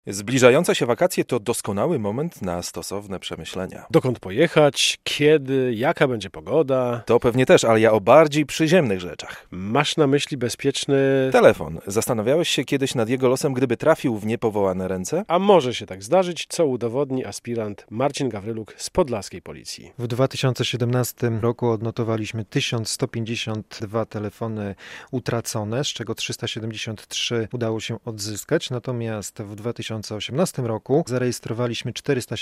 Zbliżające się wakacje to doskonały moment na stosowne przemyślenia. Dokąd pojechać, kiedy, jaka będzie pogoda? To pewnie też, ale ja o bardziej przyziemnych rzeczach. Masz na myśli bezpieczny... Telefon. Zastanawiałeś się kiedyś nad jego losem, gdyby trafił w niepowołane ręce? A może się tak zdarzyć, co udowodni aspirant Marcin Gawryluk z podlaskiej policji. W 2017 roku odnotowaliśmy 1152 telefony utracone, z czego 373 udało się odzyskać, natomiast w 2018 roku zarejestrowaliśmy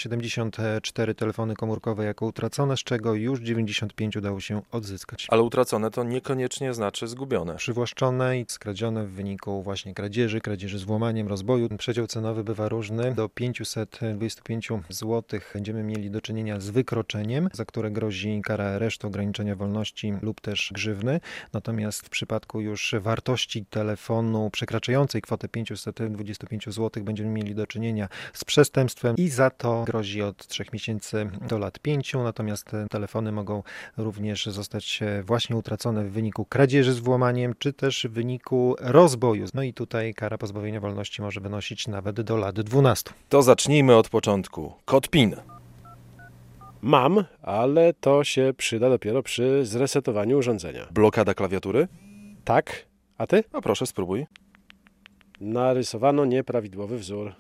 474 telefony komórkowe jako utracone, z czego już 95 udało się odzyskać. Ale utracone to niekoniecznie znaczy zgubione. Przywłaszczone i skradzione w wyniku właśnie kradzieży z włamaniem, rozboju. Przedział cenowy bywa różny. Do 525 zł będziemy mieli do czynienia z wykroczeniem, za które grozi kara aresztu, ograniczenia wolności lub też grzywny. Natomiast w przypadku już wartości telefonu przekraczającej kwotę 525 zł będziemy mieli do czynienia z przestępstwem i za to grozi od 3 miesięcy do lat 5. Natomiast te telefony mogą również zostać właśnie utracone w wyniku kradzieży z włamaniem, czy też w wyniku rozboju. No i tutaj kara pozbawienia wolności może wynosić nawet do lat 12. To zacznijmy od początku. Kod PIN. Mam, ale to się przyda dopiero przy zresetowaniu urządzenia. Blokada klawiatury? Tak? A ty? A proszę, spróbuj. Narysowano nieprawidłowy wzór.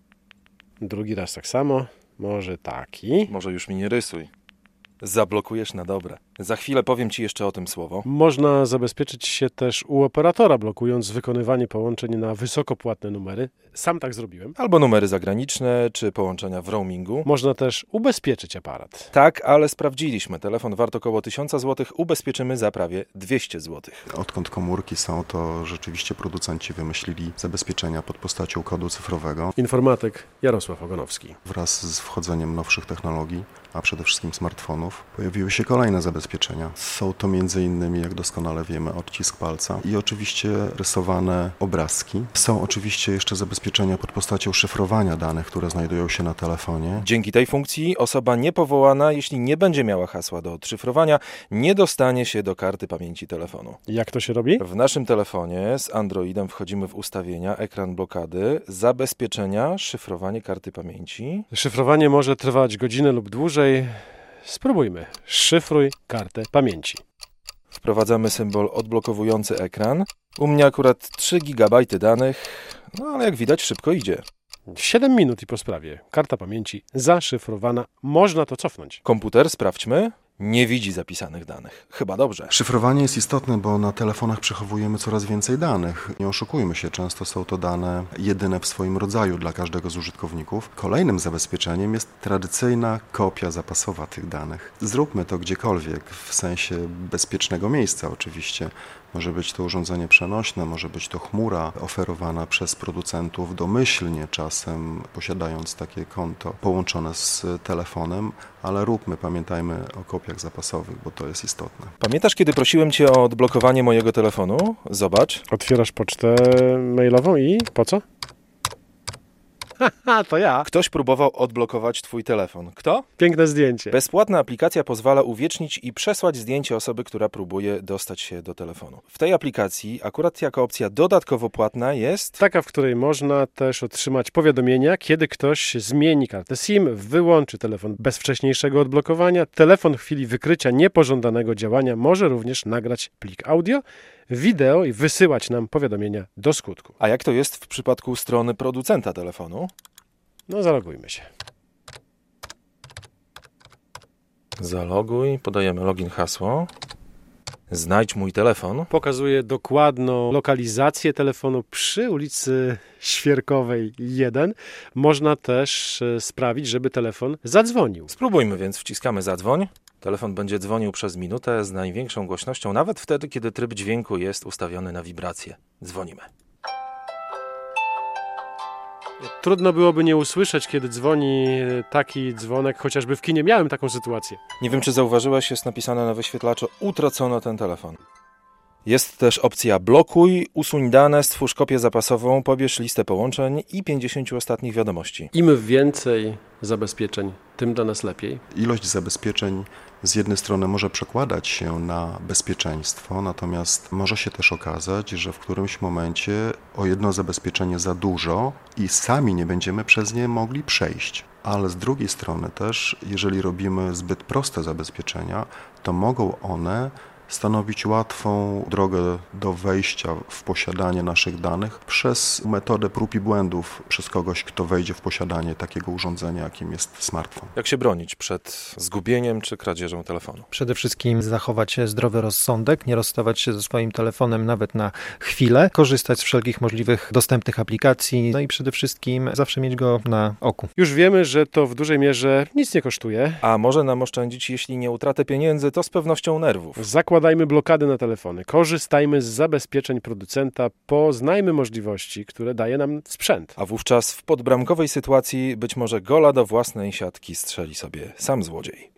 Drugi raz tak samo. Może taki. Może już mi nie rysuj. Zablokujesz na dobre. Za chwilę powiem Ci jeszcze o tym słowo. Można zabezpieczyć się też u operatora, blokując wykonywanie połączeń na wysokopłatne numery. Sam tak zrobiłem. Albo numery zagraniczne, czy połączenia w roamingu. Można też ubezpieczyć aparat. Tak, ale sprawdziliśmy. Telefon wart około 1000 zł, ubezpieczymy za prawie 200 zł. Odkąd komórki są, to rzeczywiście producenci wymyślili zabezpieczenia pod postacią kodu cyfrowego. Informatyk Jarosław Ogonowski. Wraz z wchodzeniem nowszych technologii, a przede wszystkim smartfonów, pojawiły się kolejne zabezpieczenia. Są to m.in., jak doskonale wiemy, odcisk palca i oczywiście rysowane obrazki. Są oczywiście jeszcze zabezpieczenia pod postacią szyfrowania danych, które znajdują się na telefonie. Dzięki tej funkcji osoba niepowołana, jeśli nie będzie miała hasła do odszyfrowania, nie dostanie się do karty pamięci telefonu. Jak to się robi? W naszym telefonie z Androidem wchodzimy w ustawienia, ekran blokady, zabezpieczenia, szyfrowanie karty pamięci. Szyfrowanie może trwać godzinę lub dłużej. Spróbujmy. Szyfruj kartę pamięci. Wprowadzamy symbol odblokowujący ekran. U mnie akurat 3 GB danych, no ale jak widać szybko idzie. 7 minut i po sprawie. Karta pamięci zaszyfrowana. Można to cofnąć. Komputer, sprawdźmy, nie widzi zapisanych danych. Chyba dobrze. Szyfrowanie jest istotne, bo na telefonach przechowujemy coraz więcej danych. Nie oszukujmy się, często są to dane jedyne w swoim rodzaju dla każdego z użytkowników. Kolejnym zabezpieczeniem jest tradycyjna kopia zapasowa tych danych. Zróbmy to gdziekolwiek, w sensie bezpiecznego miejsca oczywiście. Może być to urządzenie przenośne, może być to chmura oferowana przez producentów domyślnie czasem, posiadając takie konto połączone z telefonem, ale pamiętajmy o kopiach zapasowych, bo to jest istotne. Pamiętasz, kiedy prosiłem Cię o odblokowanie mojego telefonu? Zobacz. Otwierasz pocztę mailową i po co? Haha, to ja. Ktoś próbował odblokować Twój telefon. Kto? Piękne zdjęcie. Bezpłatna aplikacja pozwala uwiecznić i przesłać zdjęcie osoby, która próbuje dostać się do telefonu. W tej aplikacji, akurat jako opcja dodatkowo płatna jest... Taka, w której można też otrzymać powiadomienia, kiedy ktoś zmieni kartę SIM, wyłączy telefon bez wcześniejszego odblokowania. Telefon w chwili wykrycia niepożądanego działania może również nagrać plik audio, wideo i wysyłać nam powiadomienia do skutku. A jak to jest w przypadku strony producenta telefonu? No, zalogujmy się. Zaloguj, podajemy login, hasło. Znajdź mój telefon. Pokazuje dokładną lokalizację telefonu przy ulicy Świerkowej 1. Można też sprawić, żeby telefon zadzwonił. Spróbujmy więc, wciskamy zadzwoń. Telefon będzie dzwonił przez minutę z największą głośnością, nawet wtedy, kiedy tryb dźwięku jest ustawiony na wibrację. Dzwonimy. Trudno byłoby nie usłyszeć, kiedy dzwoni taki dzwonek, chociażby w kinie miałem taką sytuację. Nie wiem, czy zauważyłeś, jest napisane na wyświetlaczu: utracono ten telefon. Jest też opcja blokuj, usuń dane, stwórz kopię zapasową, pobierz listę połączeń i 50 ostatnich wiadomości. Im więcej zabezpieczeń, tym dla nas lepiej. Ilość zabezpieczeń z jednej strony może przekładać się na bezpieczeństwo, natomiast może się też okazać, że w którymś momencie o jedno zabezpieczenie za dużo i sami nie będziemy przez nie mogli przejść. Ale z drugiej strony też, jeżeli robimy zbyt proste zabezpieczenia, to mogą one stanowić łatwą drogę do wejścia w posiadanie naszych danych przez metodę prób i błędów przez kogoś, kto wejdzie w posiadanie takiego urządzenia, jakim jest smartfon. Jak się bronić przed zgubieniem czy kradzieżą telefonu? Przede wszystkim zachować zdrowy rozsądek, nie rozstawać się ze swoim telefonem nawet na chwilę, korzystać z wszelkich możliwych dostępnych aplikacji, no i przede wszystkim zawsze mieć go na oku. Już wiemy, że to w dużej mierze nic nie kosztuje. A może nam oszczędzić, jeśli nie utratę pieniędzy, to z pewnością nerwów. Zakładajmy blokady na telefony, korzystajmy z zabezpieczeń producenta, poznajmy możliwości, które daje nam sprzęt. A wówczas w podbramkowej sytuacji być może gola do własnej siatki strzeli sobie sam złodziej.